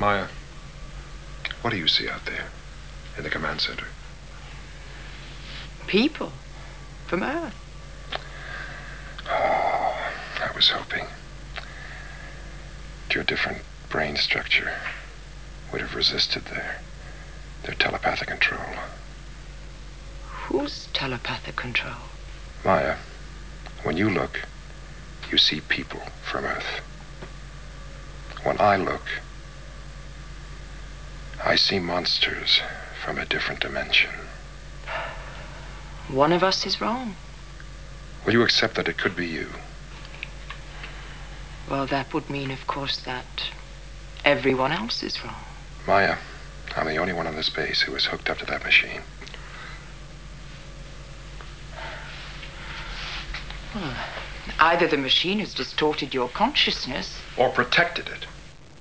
Maya, what do you see out there in the command center? People from Earth. Oh, I was hoping your different brain structure would have resisted their telepathic control. Whose telepathic control? Maya, when you look, you see people from Earth. When I look, I see monsters from a different dimension. One of us is wrong. Will you accept that it could be you? Well, that would mean, of course, that everyone else is wrong. Maya, I'm the only one on this base who is hooked up to that machine. Well, either the machine has distorted your consciousness, Or protected it.